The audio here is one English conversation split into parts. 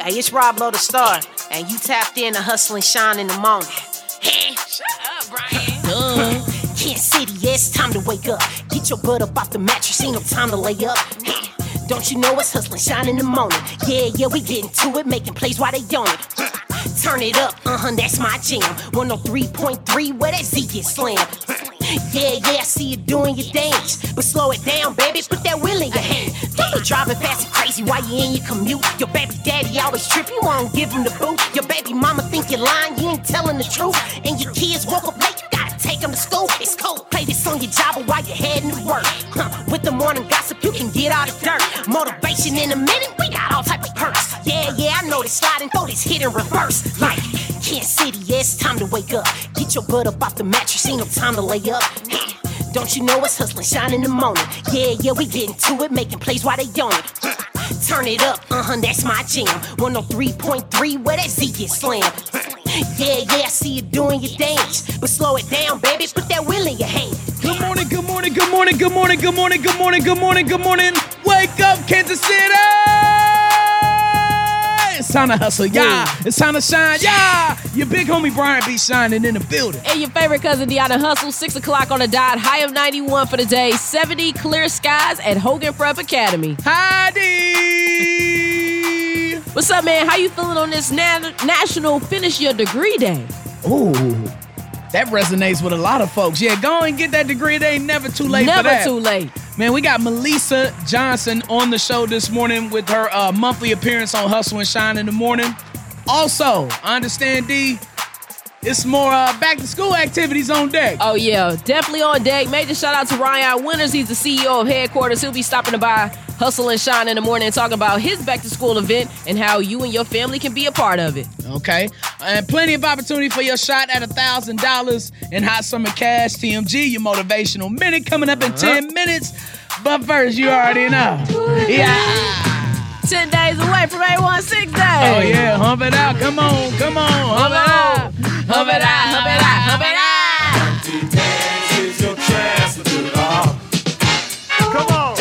Hey, it's Rob Lowe the Star, and you tapped in to Hustle and Shine in the morning. Hey, shut up, Brian. Kansas City, yeah, it's time to wake up. Get your butt up off the mattress, ain't no time to lay up. Hey, don't you know it's Hustle and Shine in the morning? Yeah, we getting to it, making plays while they on it. Turn it up, that's my jam. 103.3, where that Z gets slammed. Yeah, I see you doing your dance, but slow it down, baby, put that wheel in your hand. Don't be driving fast and crazy while you in your commute. Your baby daddy always trip, you won't give him the boot. Your baby mama think you're lying, you ain't telling the truth. And your kids woke up late, you gotta take them to school. It's cold, play this on your job or while you're heading to work. With the morning gossip, you can get all the dirt. Motivation in a minute, we got all type of perks. Yeah, I know this slide and throw this hit in reverse. Like Kansas City, yeah, it's time to wake up. Get your butt up off the mattress, ain't no time to lay up. Don't you know it's Hustle and Shine in the morning? Yeah, we getting to it, making plays while they on it. Turn it up, that's my jam. 103.3, where that Z gets slammed. Yeah, I see you doing your dance, but slow it down, baby, put that wheel in your hand. Good morning, good morning, good morning, good morning, good morning, good morning, good morning, good morning. Wake up, Kansas City! It's time to hustle, yeah. It's time to shine, yeah. Your big homie Brian B. shining in the building. And your favorite cousin Deanna Hustle, 6 o'clock on the dot, high of 91 for the day, 70 clear skies at Hogan Prep Academy. Hi, D. What's up, man? How you feeling on this National Finish Your Degree Day? Ooh, that resonates with a lot of folks. Yeah, go and get that degree. It ain't never too late for that. Never too late. Man, we got Melissa Johnson on the show this morning with her monthly appearance on Hustle and Shine in the morning. Also, I understand, D, it's more back-to-school activities on deck. Oh, yeah, definitely on deck. Major shout-out to Ryan Winters. He's the CEO of Headquarters. He'll be stopping by Hustle and Shine in the morning and talking about his back-to-school event and how you and your family can be a part of it. Okay. And plenty of opportunity for your shot at $1,000 in Hot Summer Cash. TMG, your motivational minute coming up in 10 minutes. But first, you already know. Yeah. 10 days away from A16 Day. Oh, yeah. Hump it out. Come on. Hump it out. Hump it out. Hump it out. Hump it out. Humpty Dance is your chance to do the hump. Come on.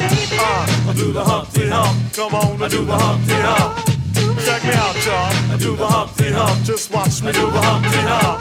Do the Humpty Hump. Come on, I do the Humpty Hump. Check me out, y'all. I do the Humpty Hump. Just watch me do the Humpty Hump.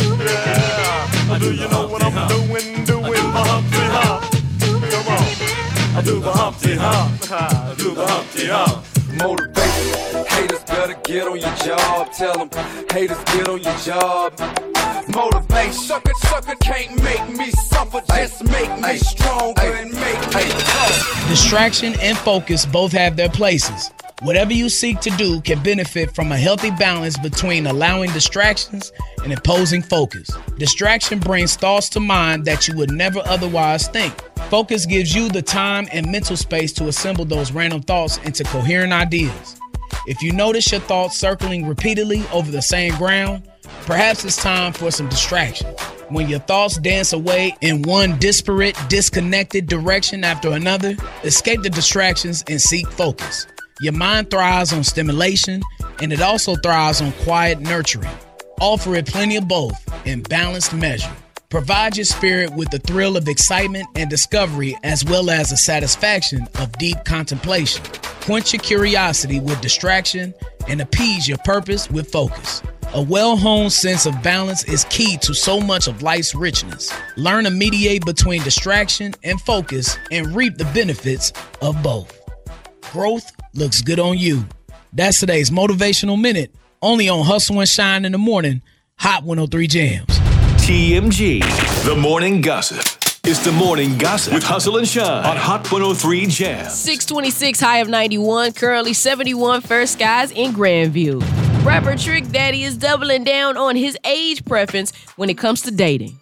Yeah. Do you know what I'm doing? Doing the Humpty Hump. Come on. I do the Humpty Hump. I do the Humpty Hump. Motivation. Haters better get on your job. Tell them haters get on your job. Motivation. Sucker can't make me suffer. Just make me stronger and make me tough. Distraction and focus both have their places. Whatever you seek to do can benefit from a healthy balance between allowing distractions and imposing focus. Distraction brings thoughts to mind that you would never otherwise think. Focus gives you the time and mental space to assemble those random thoughts into coherent ideas. If you notice your thoughts circling repeatedly over the same ground, perhaps it's time for some distraction. When your thoughts dance away in one disparate, disconnected direction after another, escape the distractions and seek focus. Your mind thrives on stimulation, and it also thrives on quiet nurturing. Offer it plenty of both in balanced measure. Provide your spirit with the thrill of excitement and discovery, as well as the satisfaction of deep contemplation. Quench your curiosity with distraction and appease your purpose with focus. A well-honed sense of balance is key to so much of life's richness. Learn to mediate between distraction and focus and reap the benefits of both. Growth looks good on you. That's today's Motivational Minute, only on Hustle and Shine in the morning, Hot 103 Jams. TMG, the morning gossip. It's the morning gossip with Hustle and Shine on Hot 103 Jams. 626, high of 91, currently 71 first skies in Grandview. Rapper Trick Daddy is doubling down on his age preference when it comes to dating.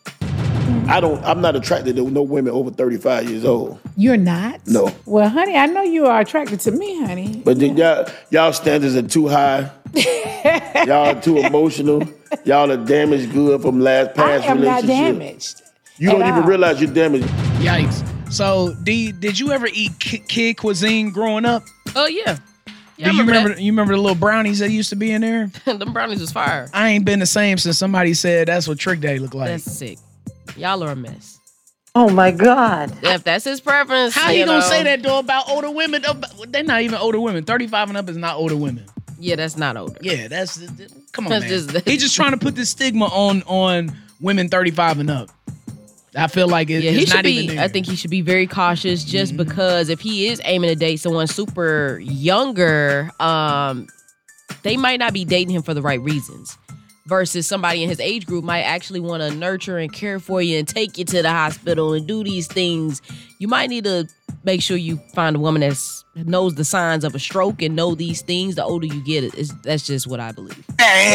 I'm not attracted to no women over 35 years old. You're not? No. Well, honey, I know you are attracted to me, honey. But y'all standards are too high. Y'all are too emotional. Y'all are damaged good from past relationships. I am not damaged. You don't even realize you're damaged. Yikes. So, D, did you ever eat kid cuisine growing up? Oh, yeah. Do you remember the little brownies that used to be in there? Them brownies was fire. I ain't been the same since somebody said that's what Trick Day looked like. That's sick. Y'all are a mess. Oh, my God. If that's his preference, how you gonna say that, though, about older women? They're not even older women. 35 and up is not older women. Yeah, that's not older. Yeah, come on, That's man. just- He's just trying to put this stigma on women 35 and up. I feel like Yeah, he it's should not be. even there. I think he should be very cautious, just because if he is aiming to date someone super younger, they might not be dating him for the right reasons. Versus somebody in his age group might actually want to nurture and care for you and take you to the hospital and do these things. You might need to make sure you find a woman that knows the signs of a stroke and know these things. The older you get, that's just what I believe.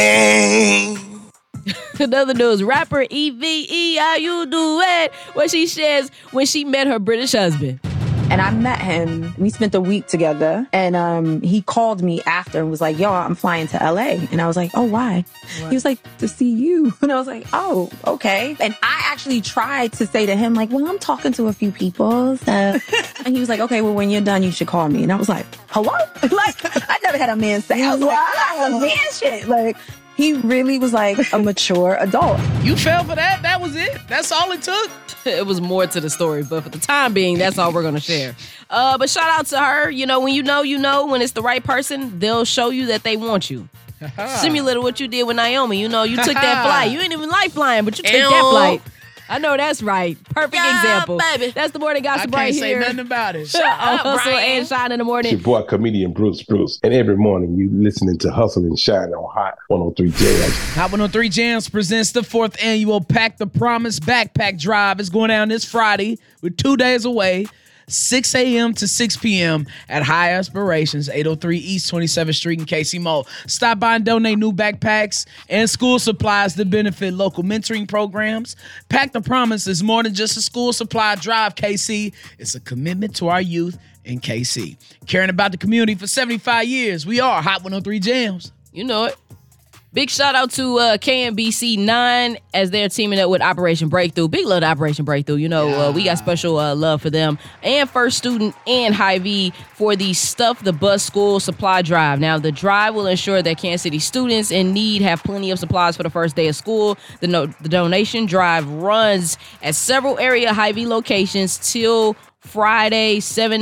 Another news, rapper EVE, how you do it? What she shares when she met her British husband. And I met him. We spent a week together. And he called me after and was like, yo, I'm flying to LA. And I was like, oh, why? What? He was like, to see you. And I was like, oh, okay. And I actually tried to say to him, like, well, I'm talking to a few people. So. And he was like, okay, well, when you're done, you should call me. And I was like, hello? Like, I never had a man say, I was like, oh, man shit. Like, he really was like a mature adult. You fell for that? That was it? That's all it took? It was more to the story, but for the time being, that's all we're going to share. But shout out to her. You know, when you know, when it's the right person, they'll show you that they want you. Similar to what you did with Naomi. You know, you took that flight. You ain't even like flying, but you took that flight. I know that's right. Perfect example. Baby. That's the morning gossip right here. I can't say nothing about it. Hustle and Shine in the morning. It's your boy, comedian Bruce. And every morning you listening to Hustle and Shine on Hot 103 Jams. Hot 103 Jams presents the 4th annual Pack the Promise Backpack Drive. It's going down this Friday. We're 2 days away. 6 a.m. to 6 p.m. at High Aspirations, 803 East 27th Street in KC Mall. Stop by and donate new backpacks and school supplies to benefit local mentoring programs. Pack the Promise is more than just a school supply drive, KC. It's a commitment to our youth in KC. Caring about the community for 75 years. We are Hot 103 Jams. You know it. Big shout out to KMBC 9 as they're teaming up with Operation Breakthrough. Big love to Operation Breakthrough. You know, we got special love for them. And First Student and Hy-Vee for the Stuff the Bus School Supply Drive. Now, the drive will ensure that Kansas City students in need have plenty of supplies for the first day of school. The donation drive runs at several area Hy-Vee locations till Friday, 10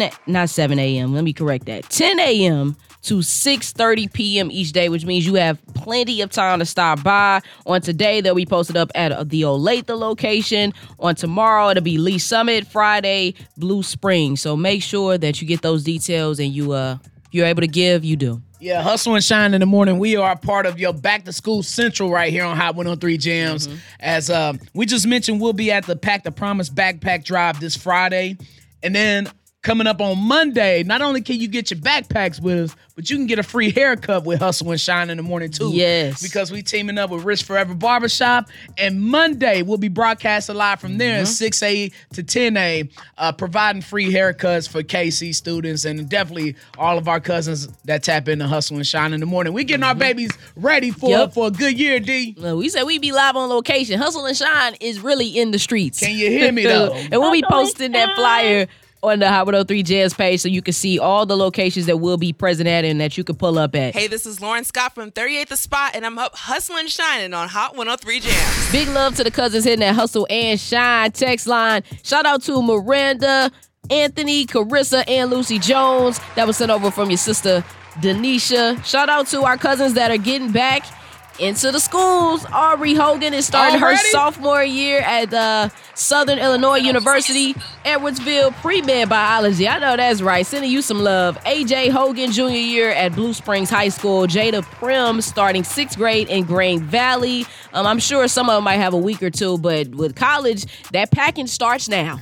a.m. to 6:30 p.m. each day, which means you have plenty of time to stop by. On today, they'll be posted up at the Olathe location. On tomorrow, it'll be Lee Summit. Friday, Blue Springs. So make sure that you get those details and you're able to give, you do. Yeah, Hustle and Shine in the morning. We are part of your Back to School Central right here on Hot 103 Jams. As we just mentioned, we'll be at the Pack the Promise Backpack Drive this Friday. And then coming up on Monday, not only can you get your backpacks with us, but you can get a free haircut with Hustle and Shine in the morning, too. Yes. Because we teaming up with Rich Forever Barbershop. And Monday, we'll be broadcasting live from there at 6 a to 10 a, providing free haircuts for KC students and definitely all of our cousins that tap into Hustle and Shine in the morning. We getting our babies ready for a good year, D. We said we'd be live on location. Hustle and Shine is really in the streets. Can you hear me, though? And we'll be posting that flyer on the Hot 103 Jams page so you can see all the locations that we'll be present at and that you can pull up at. Hey, this is Lauren Scott from 38th The Spot, and I'm up hustling and shining on Hot 103 Jams. Big love to the cousins hitting that Hustle and Shine text line. Shout out to Miranda, Anthony, Carissa, and Lucy Jones. That was sent over from your sister, Denisha. Shout out to our cousins that are getting back into the schools. Aubrey Hogan is starting her sophomore year at Southern Illinois University, Edwardsville Pre-Med Biology. I know that's right. Sending you some love. AJ Hogan, junior year at Blue Springs High School. Jada Prim starting 6th grade in Grain Valley. I'm sure some of them might have a week or two, but with college, that packing starts now.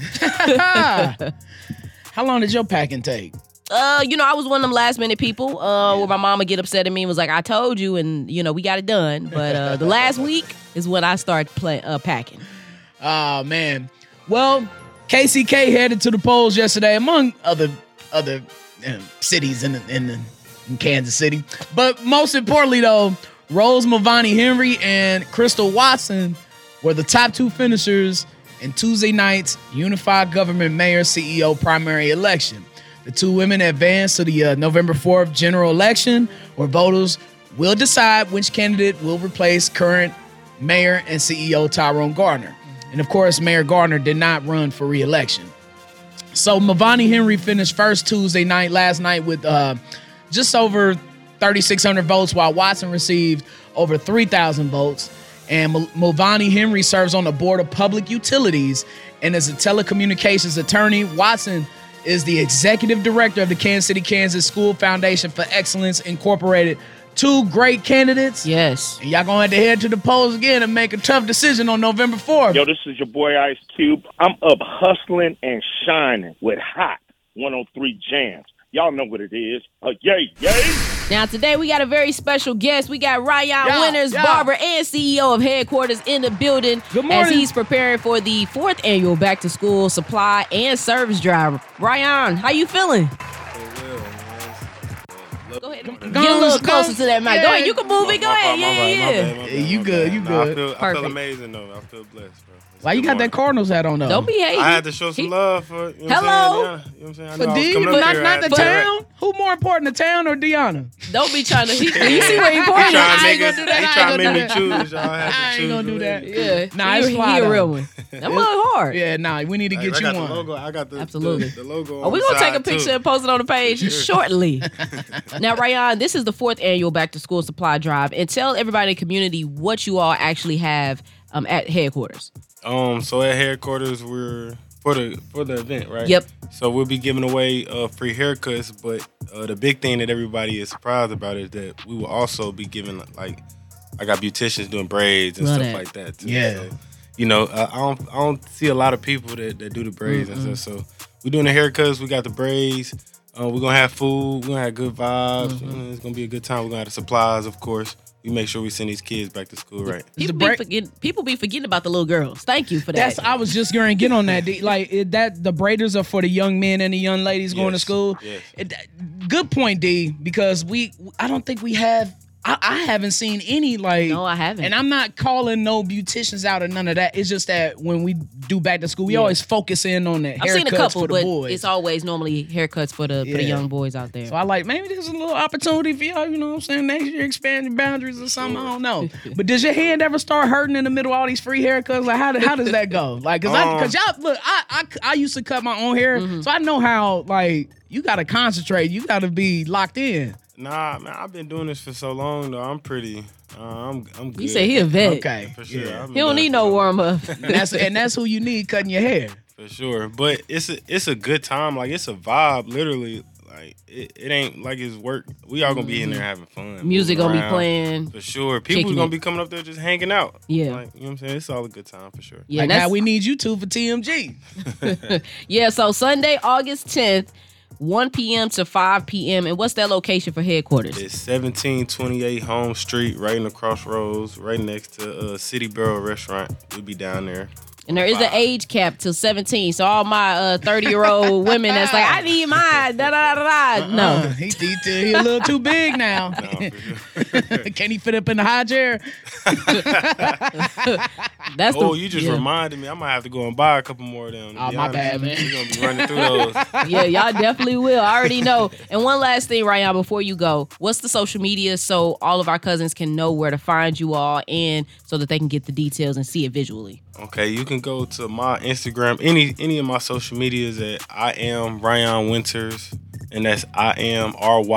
How long did your packing take? I was one of them last minute people where my mama get upset at me and was like, I told you, and, we got it done. But the last week is when I start packing. Oh, man. Well, KCK headed to the polls yesterday, among other cities in Kansas City. But most importantly, though, Rose Mavani Henry and Crystal Watson were the top two finishers in Tuesday night's Unified Government Mayor CEO primary election. The two women advanced to the November 4th general election, where voters will decide which candidate will replace current mayor and CEO Tyrone Gardner. And of course, Mayor Gardner did not run for re-election. So Mavani Henry finished first Tuesday night last night with just over 3,600 votes, while Watson received over 3,000 votes. And Mulvaney Henry serves on the Board of Public Utilities and is a telecommunications attorney. Watson is the executive director of the Kansas City, Kansas School Foundation for Excellence Incorporated. Two great candidates. Yes. And y'all gonna have to head to the polls again and make a tough decision on November 4th. Yo, this is your boy Ice Cube. I'm up hustling and shining with Hot 103 Jams. Y'all know what it is. Yay, yay. Now, today we got a very special guest. We got Ryan Winters, barber and CEO of Headquarters in the building. Good morning. As he's preparing for the 4th annual back-to-school supply and service drive. Ryan, how you feeling? Go ahead. Get a little closer to that mic. Go ahead. You can move it. Go ahead. Yeah. You good. You good. I feel amazing, though. I feel blessed, bro. Why you got that Cardinals hat on, though? Don't be hating. I had to show some love for, you know Hello. what I'm saying? Yeah, you know what I'm saying? I For know I was D, coming but up here, I not had the to- town? Who more important, the town or Deanna? Don't be trying to. You see where he He pointing? trying to I make ain't gonna us, do that. he I trying ain't to gonna make do me that. choose. Y'all have to I ain't choose. gonna do that. Yeah. Nah, he it's fly, a though. real one. That mug hard. Yeah, nah, we need to get I you got one. the logo. I got the Absolutely. the logo. Oh, we're going to take a picture and post it on the page Sure. shortly. Now, Ryan, this is the 4th annual back-to-school supply drive. And tell everybody in the community what you all actually have at Headquarters. So at Headquarters, we're for the event, right? Yep. So we'll be giving away free haircuts, but the big thing that everybody is surprised about is that we will also be giving, like, I got beauticians doing braids and Love stuff that. like that too. Yeah. So, you know, I don't see a lot of people that do the braids and stuff. So we're doing the haircuts. We got the braids. We're gonna have food. We're gonna have good vibes. You know, it's gonna be a good time. We're gonna have the supplies, of course. We make sure we send these kids back to school, right? People be forgetting about the little girls. Thank you for that. I was just going to get on that. Like that, the braiders are for the young men and the young ladies going to school. Yes. Good point, D. Because I don't think we have. I haven't seen any like. No, I haven't. And I'm not calling no beauticians out or none of that. It's just that when we do back to school, we always focus in on the haircuts I've seen a couple, for the but boys. it's always normally haircuts for the young boys out there. So I like, maybe there's a little opportunity for y'all, you know what I'm saying? Next year, expand your boundaries or something. I don't know. But does your hand ever start hurting in the middle of all these free haircuts? Like, how does that go? Like, cause y'all, look, I used to cut my own hair, so I know how, like, you got to concentrate. You got to be locked in. Nah, man, I've been doing this for so long though. I'm pretty. I'm good. You say he a vet. Okay, for sure. Yeah. He don't need no warm up. and that's who you need cutting your hair. For sure, but it's a good time. Like, it's a vibe. Literally, like it ain't like it's work. We all gonna be in there having fun. Music moving gonna be around. playing. For sure. People kicking gonna it. be coming up there just hanging out. Yeah. Like, you know what I'm saying? It's all a good time for sure. Yeah, Like that's- how we need you two for TMG. Yeah, so Sunday, August 10th, 1 p.m. to 5 p.m. And what's that location for Headquarters? It's 1728 Home Street, right in the crossroads, right next to City Barrel Restaurant. We'll be down there. And there is an age cap till 17. So all my 30-year-old women that's like, I need mine. Da-da-da-da. No. He a little too big now. Can he fit up in the high chair? That's you just reminded me. I might have to go and buy a couple more of them. Oh, my bad, man. We're going to be running through those. Yeah, y'all definitely will. I already know. And one last thing, Ryan, before you go, what's the social media so all of our cousins can know where to find you all and so that they can get the details and see it visually? Okay, you can go to my Instagram, any of my social medias at I am Ryan Winters, and that's I am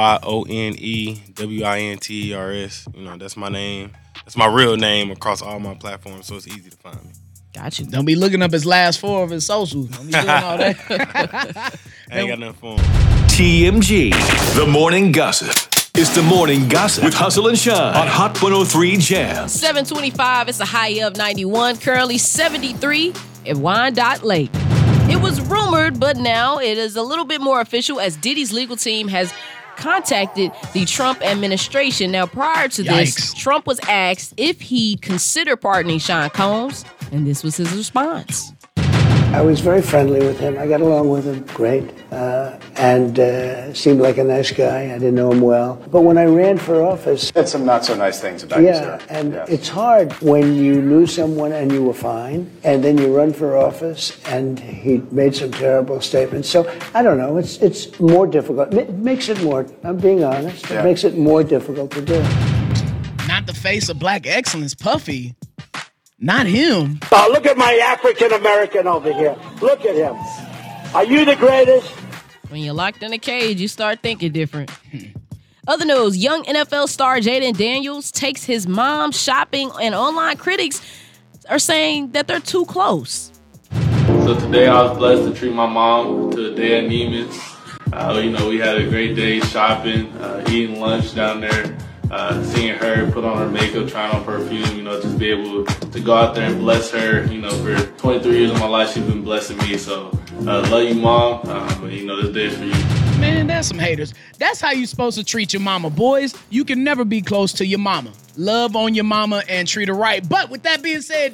RYONEWINTERS. You know, that's my name. That's my real name across all my platforms, so it's easy to find me. Gotcha. Don't be looking up his last 4 of his socials. Don't be doing all that. I ain't got nothing for him. TMG, the morning gossip. It's the morning gossip with Hustle and Shine on Hot 103 Jams. 725, it's a high of 91, currently 73 at Wyandotte Lake. It was rumored, but now it is a little bit more official as Diddy's legal team has contacted the Trump administration. Now, prior to this, Trump was asked if he'd consider pardoning Sean Combs, and this was his response. I was very friendly with him. I got along with him great, and seemed like a nice guy. I didn't know him well. But when I ran for office... Said some not so nice things about you, sir. And it's hard when you knew someone and you were fine, and then you run for office, and he made some terrible statements. So, I don't know, it's more difficult. It makes it more, I'm being honest, it makes it more difficult to do. Not the face of black excellence, Puffy. Not him. Look at my African American over here. Look at him. Are you the greatest? When you're locked in a cage, you start thinking different. Other news, young NFL star Jaden Daniels takes his mom shopping, and online critics are saying that they're too close. So today I was blessed to treat my mom to a day at Neiman's. We had a great day shopping, eating lunch down there, seeing her put on her makeup, trying on perfume, just be able to go out there and bless her. For 23 years of my life, she's been blessing me. So love you, Mom. This day is for you. Man, that's some haters. That's how you supposed to treat your mama. Boys, you can never be close to your mama. Love on your mama and treat her right. But with that being said,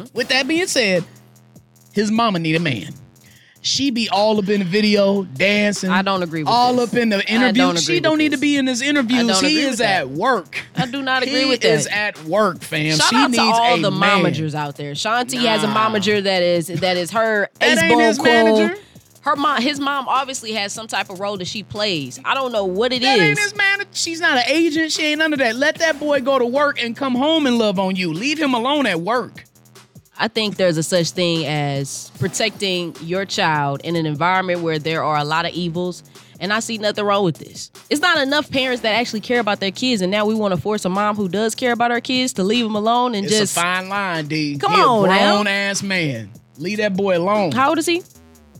his mama need a man. She be all up in the video, dancing. I don't agree with all this. Up in the interview. She don't need to be in this interview. He is at work. I do not agree with that. He is at work, fam. Shout out to all the momagers out there. Shanti has a momager that is her ace bowl queen. His mom obviously has some type of role that she plays. I don't know what it is. That ain't his man. She's not an agent. She ain't none of that. Let that boy go to work and come home and love on you. Leave him alone at work. I think there's a such thing as protecting your child in an environment where there are a lot of evils, and I see nothing wrong with this. It's not enough parents that actually care about their kids, and now we want to force a mom who does care about her kids to leave them alone and it's just... It's a fine line, D. Come on now. He a grown-ass man. Leave that boy alone. How old is he?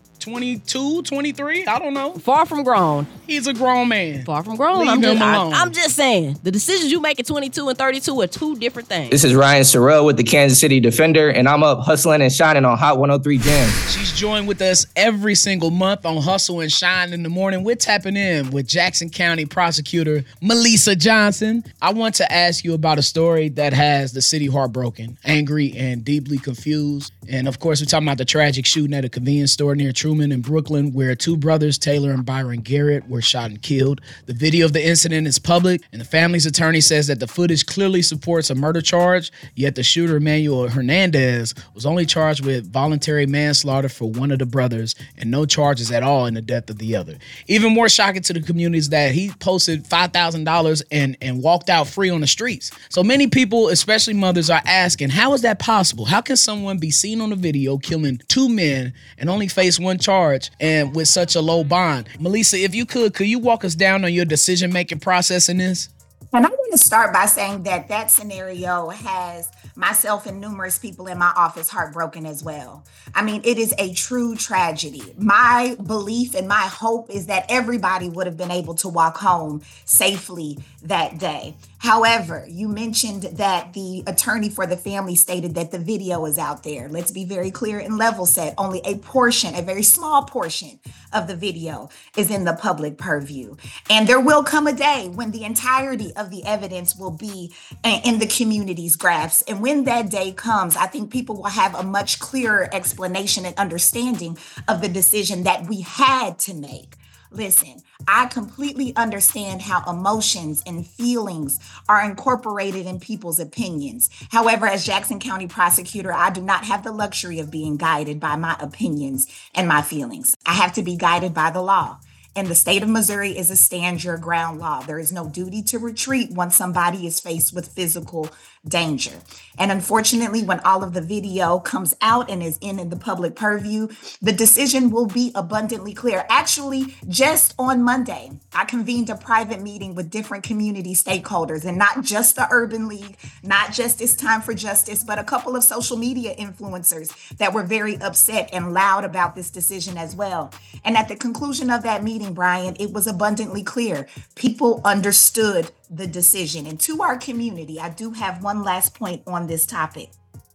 22, 23, I don't know. Far from grown. He's a grown man. Far from grown. Leave him alone. I'm just saying, the decisions you make at 22 and 32 are two different things. This is Ryan Sorrell with the Kansas City Defender, and I'm up hustling and shining on Hot 103 Jams. She's joined with us every single month on Hustle and Shine in the Morning. We're tapping in with Jackson County Prosecutor Melissa Johnson. I want to ask you about a story that has the city heartbroken, angry, and deeply confused. And of course, we're talking about the tragic shooting at a convenience store near Truman in Brooklyn, where two brothers, Taylor and Byron Garrett, were shot and killed. The video of the incident is public, and the family's attorney says that the footage clearly supports a murder charge, yet the shooter, Emmanuel Hernandez, was only charged with voluntary manslaughter for one of the brothers and no charges at all in the death of the other. Even more shocking to the community is that he posted $5,000 and walked out free on the streets. So many people, especially mothers, are asking, how is that possible? How can someone be seen on the video killing two men and only face one charge and with such a low bond? Melissa, if you could you walk us down on your decision-making process in this? And I want to start by saying that scenario has myself and numerous people in my office heartbroken as well. I mean, it is a true tragedy. My belief and my hope is that everybody would have been able to walk home safely that day. However, you mentioned that the attorney for the family stated that the video is out there. Let's be very clear and level set. Only a very small portion of the video is in the public purview. And there will come a day when the entirety of the evidence will be in the community's grasp. And when that day comes, I think people will have a much clearer explanation and understanding of the decision that we had to make. Listen, I completely understand how emotions and feelings are incorporated in people's opinions. However, as Jackson County Prosecutor, I do not have the luxury of being guided by my opinions and my feelings. I have to be guided by the law. And the state of Missouri is a stand your ground law. There is no duty to retreat once somebody is faced with physical danger. And unfortunately, when all of the video comes out and is in the public purview, the decision will be abundantly clear. Actually, just on Monday, I convened a private meeting with different community stakeholders, and not just the Urban League, not just It's Time for Justice, but a couple of social media influencers that were very upset and loud about this decision as well. And at the conclusion of that meeting, Brian, it was abundantly clear. People understood the decision. And to our community, I do have one last point on this topic.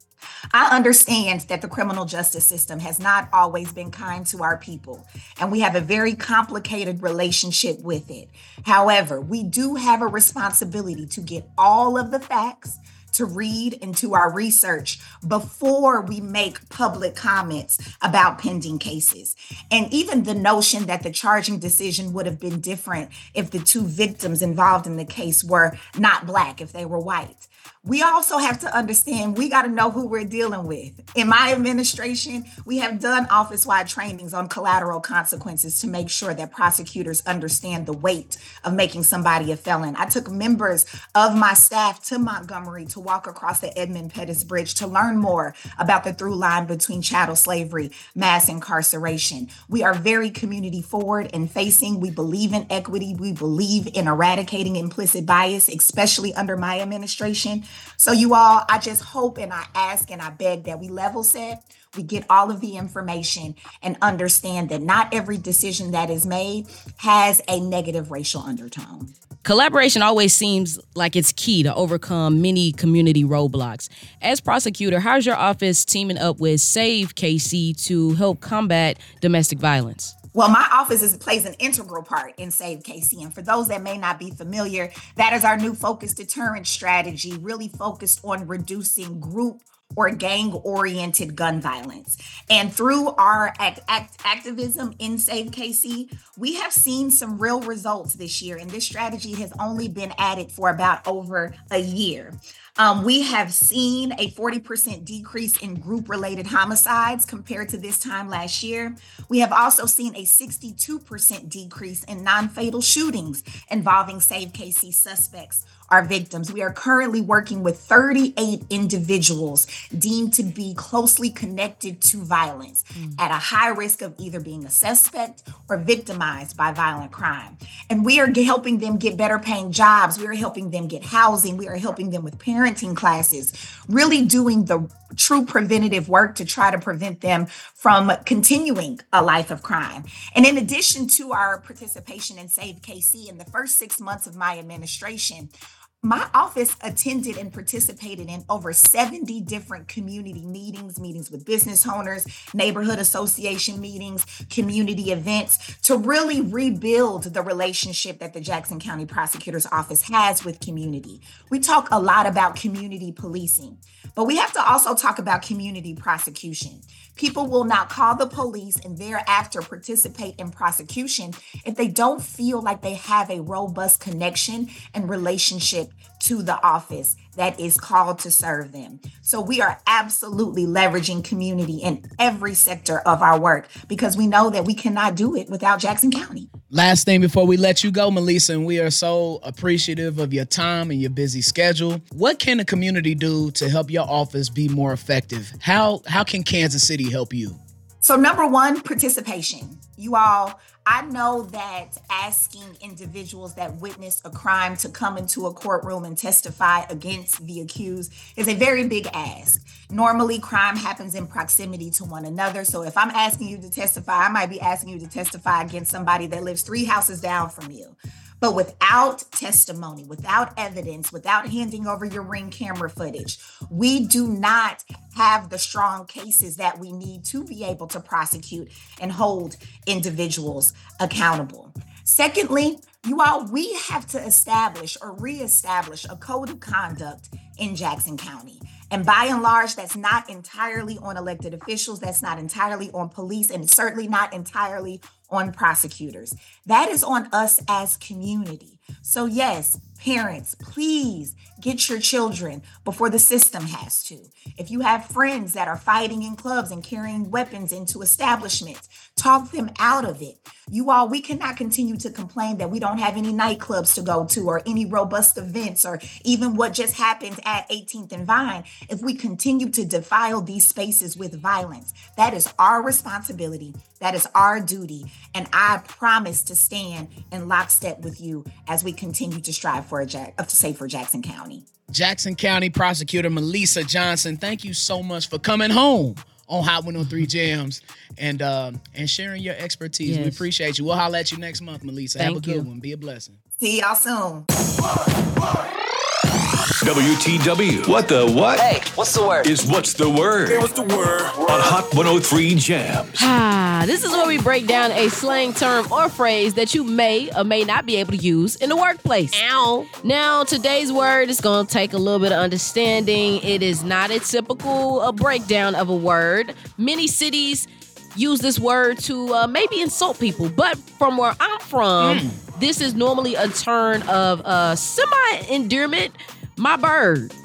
I understand that the criminal justice system has not always been kind to our people, and we have a very complicated relationship with it. However, we do have a responsibility to get all of the facts, to read into our research before we make public comments about pending cases. And even the notion that the charging decision would have been different if the two victims involved in the case were not Black, if they were white. We also have to understand we got to know who we're dealing with. In my administration, we have done office-wide trainings on collateral consequences to make sure that prosecutors understand the weight of making somebody a felon. I took members of my staff to Montgomery to walk across the Edmund Pettus Bridge to learn more about the through line between chattel slavery, mass incarceration. We are very community forward and facing. We believe in equity. We believe in eradicating implicit bias, especially under my administration. So you all, I just hope and I ask and I beg that we level set, we get all of the information and understand that not every decision that is made has a negative racial undertone. Collaboration always seems like it's key to overcome many community roadblocks. As prosecutor, how's your office teaming up with Save KC to help combat domestic violence? Well, my office plays an integral part in Save KC. And for those that may not be familiar, that is our new focused deterrent strategy, really focused on reducing group or gang-oriented gun violence. And through our activism in Save KC, we have seen some real results this year. And this strategy has only been added for about over a year. We have seen a 40% decrease in group-related homicides compared to this time last year. We have also seen a 62% decrease in non-fatal shootings involving Save KC suspects or victims. We are currently working with 38 individuals deemed to be closely connected to violence at a high risk of either being a suspect or victimized by violent crime. And we are helping them get better paying jobs. We are helping them get housing. We are helping them with parenting classes, really doing the true preventative work to try to prevent them from continuing a life of crime. And in addition to our participation in Save KC, in the first 6 months of my administration, my office attended and participated in over 70 different community meetings with business owners, neighborhood association meetings, community events to really rebuild the relationship that the Jackson County Prosecutor's Office has with community. We talk a lot about community policing, but we have to also talk about community prosecution. People will not call the police and thereafter participate in prosecution if they don't feel like they have a robust connection and relationship to the office that is called to serve them. So we are absolutely leveraging community in every sector of our work because we know that we cannot do it without Jackson County. Last thing before we let you go, Melissa, and we are so appreciative of your time and your busy schedule. What can the community do to help your office be more effective? How can Kansas City help you? So number one, participation. You all, I know that asking individuals that witnessed a crime to come into a courtroom and testify against the accused is a very big ask. Normally, crime happens in proximity to one another. So if I'm asking you to testify, I might be asking you to testify against somebody that lives 3 houses down from you. But without testimony, without evidence, without handing over your Ring camera footage, we do not have the strong cases that we need to be able to prosecute and hold individuals accountable. Secondly, you all, we have to establish or reestablish a code of conduct in Jackson County. And by and large, that's not entirely on elected officials. That's not entirely on police, and it's certainly not entirely on prosecutors. That is on us as community. So yes, parents, please get your children before the system has to. If you have friends that are fighting in clubs and carrying weapons into establishments, talk them out of it. You all, we cannot continue to complain that we don't have any nightclubs to go to or any robust events or even what just happened at 18th and Vine if we continue to defile these spaces with violence. That is our responsibility. That is our duty. And I promise to stand in lockstep with you as we continue to strive for a safer Jackson County. Jackson County Prosecutor Melissa Johnson, thank you so much for coming home on Hot 103 Jams and sharing your expertise. Yes. We appreciate you. We'll holler at you next month, Melissa. Have a good one. Be a blessing. See y'all soon. WTW. What the what? Hey, what's the word? Is what's the word? Hey, what's the word? On Hot 103 Jams. This is where we break down a slang term or phrase that you may or may not be able to use in the workplace. Ow. Now, today's word is going to take a little bit of understanding. It is not a typical breakdown of a word. Many cities use this word to maybe insult people, but from where I'm from, this is normally a term of semi-endearment. My bird.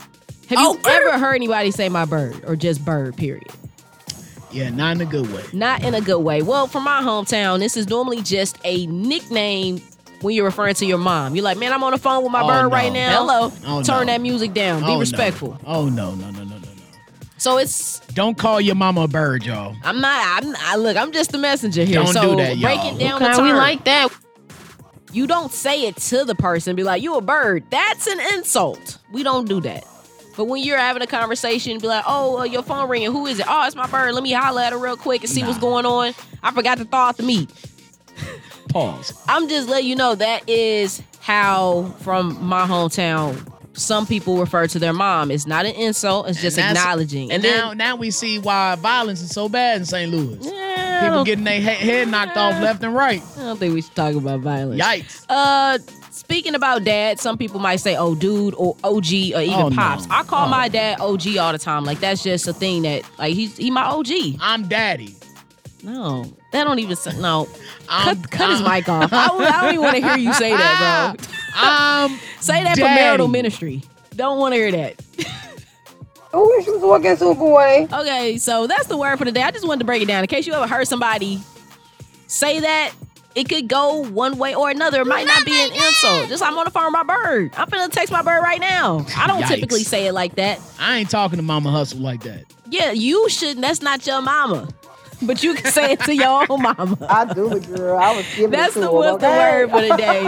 Have you ever heard anybody say my bird or just bird, period? Yeah, not in a good way. Not in a good way. Well, from my hometown, this is normally just a nickname when you're referring to your mom. You're like, man, I'm on the phone with my bird right now. Hello. Turn that music down. Be respectful. Oh, no. So it's... Don't call your mama a bird, y'all. I'm just the messenger here. Don't do that, y'all. Break it down the term. We like that. You don't say it to the person. Be like, you a bird. That's an insult. We don't do that. But when you're having a conversation, be like, oh, your phone ringing. Who is it? Oh, it's my bird. Let me holler at her real quick and see what's going on. I forgot to thaw out the meat. Pause. I'm just letting you know that is how, from my hometown, some people refer to their mom. It's not an insult. It's just acknowledging. And now we see why violence is so bad in St. Louis. Yeah, people getting their head knocked off left and right. I don't think we should talk about violence. Yikes. Speaking about dad, some people might say, oh, dude, or OG, or even Pops. I call my dad OG all the time. Like, that's just a thing that, like, he my OG. I'm daddy. No, that don't even say, no. Cut his mic off. I don't even want to hear you say that, bro. Say that for marital ministry. Don't want to hear that. I wish you was walking Superway. Okay, so that's the word for the day. I just wanted to break it down. In case you ever heard somebody say that, it could go one way or another. It might not be an insult. Just I'm on the phone with my bird. I'm finna text my bird right now. I don't typically say it like that. I ain't talking to Mama Hustle like that. Yeah, you shouldn't. That's not your mama. But you can say it to your own mama. I do it, girl. I was giving That's it to the word for the day.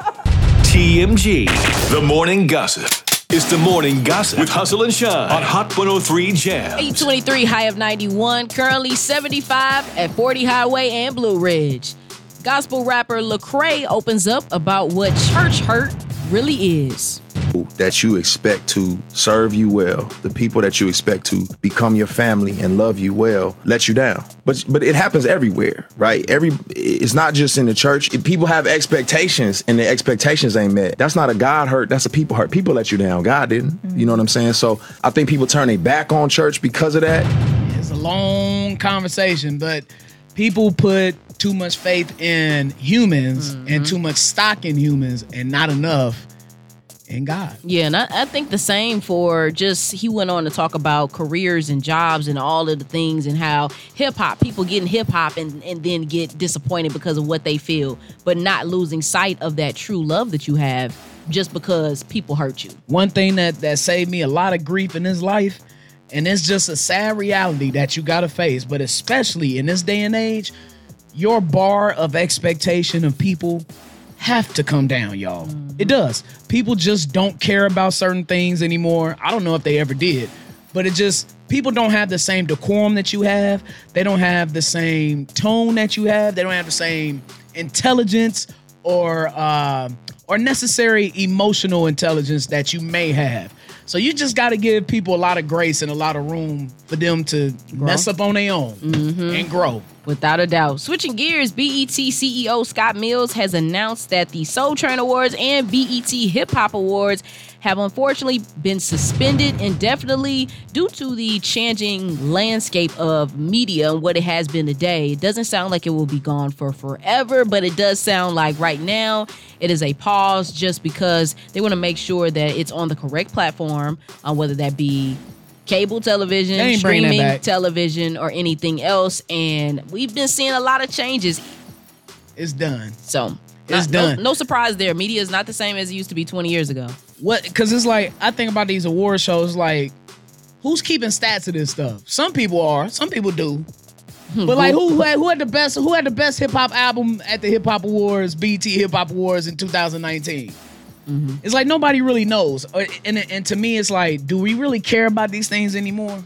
TMG, the morning gossip. It's the morning gossip with Hustle and Shine on Hot 103 Jam. 823, high of 91. Currently 75 at 40 Highway and Blue Ridge. Gospel rapper Lecrae opens up about what church hurt really is. That you expect to serve you well, the people that you expect to become your family and love you well, let you down. But it happens everywhere, right? It's not just in the church. People have expectations and the expectations ain't met. That's not a God hurt, that's a people hurt. People let you down, God didn't. You know what I'm saying? So I think people turn their back on church because of that. It's a long conversation, but people put too much faith in humans and too much stock in humans and not enough in God. Yeah, and I think the same for he went on to talk about careers and jobs and all of the things and how hip-hop, people get in hip-hop and then get disappointed because of what they feel, but not losing sight of that true love that you have just because people hurt you. One thing that saved me a lot of grief in this life, and it's just a sad reality that you gotta face, but especially in this day and age, your bar of expectation of people have to come down, y'all. It does. People just don't care about certain things anymore. I don't know if they ever did, but people don't have the same decorum that you have. They don't have the same tone that you have. They don't have the same intelligence or necessary emotional intelligence that you may have. So you just got to give people a lot of grace and a lot of room for them to mess up on their own and grow. Without a doubt. Switching gears, BET CEO Scott Mills has announced that the Soul Train Awards and BET Hip Hop Awards have unfortunately been suspended indefinitely due to the changing landscape of media and what it has been today. It doesn't sound like it will be gone for forever, but it does sound like right now it is a pause just because they want to make sure that it's on the correct platform, whether that be cable television, streaming television, or anything else. And we've been seeing a lot of changes. It's done. So it's done. No surprise there. Media is not the same as it used to be 20 years ago. What? Because it's like, I think about these award shows, like, who's keeping stats of this stuff? Some people are. Some people do. But like, who had the best hip hop album at the Hip Hop Awards, BET Hip Hop Awards in 2019? It's like nobody really knows, and to me, it's like, do we really care about these things anymore?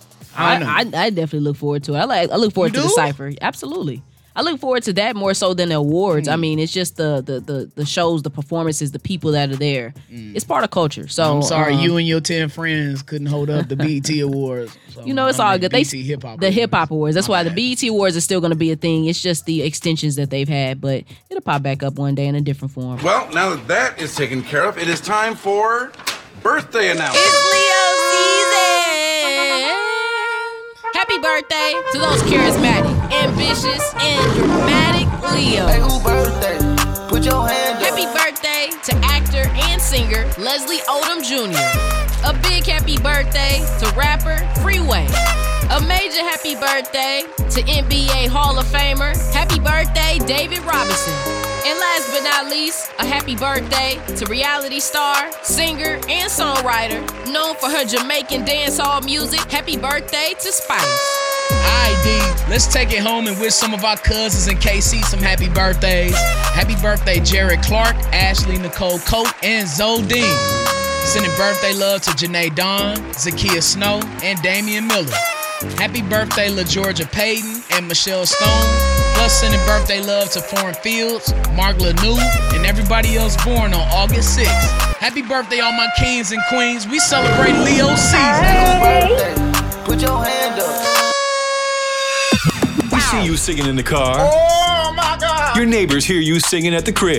I definitely look forward to it. I look forward to the Cypher. Absolutely, I look forward to that more so than the awards. I mean, it's just the shows, the performances, the people that are there. It's part of culture. So I'm sorry, you and your 10 friends couldn't hold up the BET Awards. So it's all good. BET Hip Hop the Hip Hop Awards. That's why the BET Awards is still going to be a thing. It's just the extensions that they've had, but it'll pop back up one day in a different form. Well, now that is taken care of, it is time for birthday announcement. It's Leo season. Happy birthday to those charismatic, ambitious, and dramatic Leos. Hey, who birthday? Put your hand up. Happy birthday to actor and singer Leslie Odom Jr. A big happy birthday to rapper Freeway. A major happy birthday to NBA Hall of Famer. Happy birthday, David Robinson. And last but not least, a happy birthday to reality star, singer, and songwriter known for her Jamaican dancehall music. Happy birthday to Spice. Alright, D, let's take it home and wish some of our cousins in KC some happy birthdays. Happy birthday, Jared Clark, Ashley Nicole Coate, and Zodine. Sending birthday love to Janae Dawn, Zakiya Snow, and Damian Miller. Happy birthday, LaGeorgia Payton and Michelle Stone. Plus sending birthday love to Foreign Fields, Mark Lanou, and everybody else born on August 6th. Happy birthday, all my kings and queens. We celebrate Leo season. Hey. Put your hand up. We see you singing in the car. Oh my God. Your neighbors hear you singing at the crib.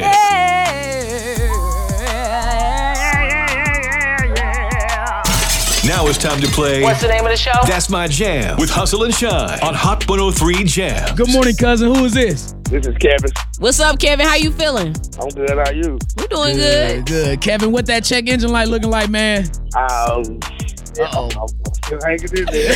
Now it's time to play. What's the name of the show? That's My Jam with Hustle and Shine on Hot 103 Jam. Good morning, cousin. Who is this? This is Kevin. What's up, Kevin? How you feeling? I'm good. How are you? We're doing good. Good. Kevin, what that check engine light looking like, man? I'm still hanging in there.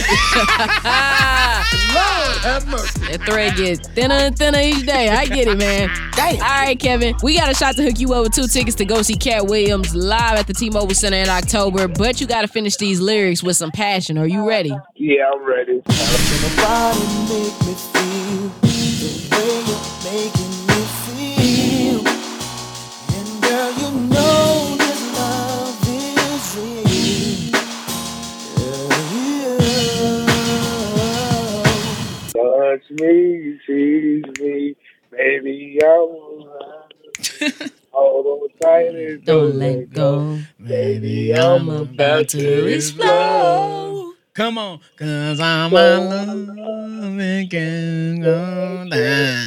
Lord have mercy. That thread gets thinner and thinner each day. I get it, man. Damn. All right, Kevin. We got a shot to hook you up with 2 tickets to go see Cat Williams live at the T-Mobile Center in October, but you got to finish these lyrics with some passion. Are you ready? Yeah, I'm ready. Nobody make me feel the way you're making me feel. And girl, you know this love is real. Touch me, tease me, baby, I'm hold on tight and Don't let go. Baby, I'm about to explode. Come on, cause I'm my love and can go down.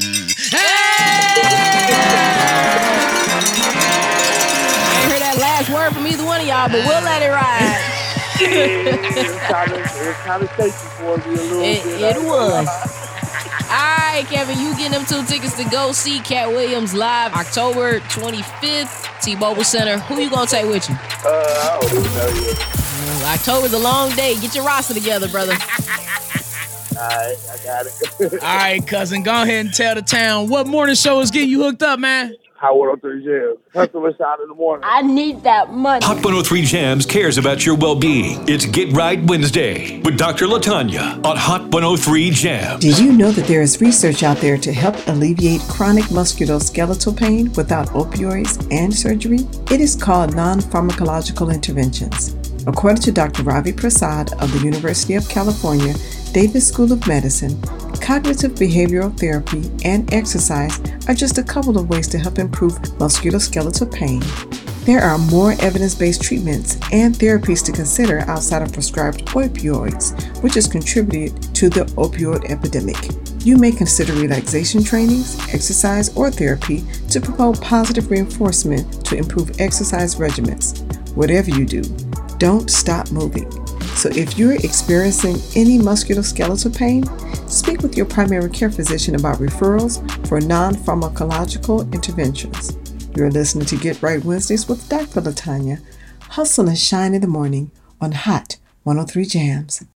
I ain't heard that last word from either one of y'all, but we'll let it ride. it was kind of shaky for me a little bit. It was. All right, Kevin, you getting them 2 tickets to go see Cat Williams live October 25th, T-Mobile Center. Who you gonna take with you? I don't even know yet. October's a long day. Get your roster together, brother. All right, I got it. All right, cousin, go ahead and tell the town what morning show is getting you hooked up, man. Hot 103 Jam. Hustle and Shine in the morning. I need that money. Hot 103 Jams cares about your well-being. It's Get Right Wednesday with Dr. LaTanya on Hot 103 Jams. Did you know that there is research out there to help alleviate chronic musculoskeletal pain without opioids and surgery? It is called non-pharmacological interventions. According to Dr. Ravi Prasad of the University of California, Davis School of Medicine, cognitive behavioral therapy and exercise are just a couple of ways to help improve musculoskeletal pain. There are more evidence-based treatments and therapies to consider outside of prescribed opioids, which has contributed to the opioid epidemic. You may consider relaxation trainings, exercise, or therapy to promote positive reinforcement to improve exercise regimens. Whatever you do, don't stop moving. So if you're experiencing any musculoskeletal pain, speak with your primary care physician about referrals for non-pharmacological interventions. You're listening to Get Right Wednesdays with Dr. LaTanya. Hustle and shine in the morning on Hot 103 Jams.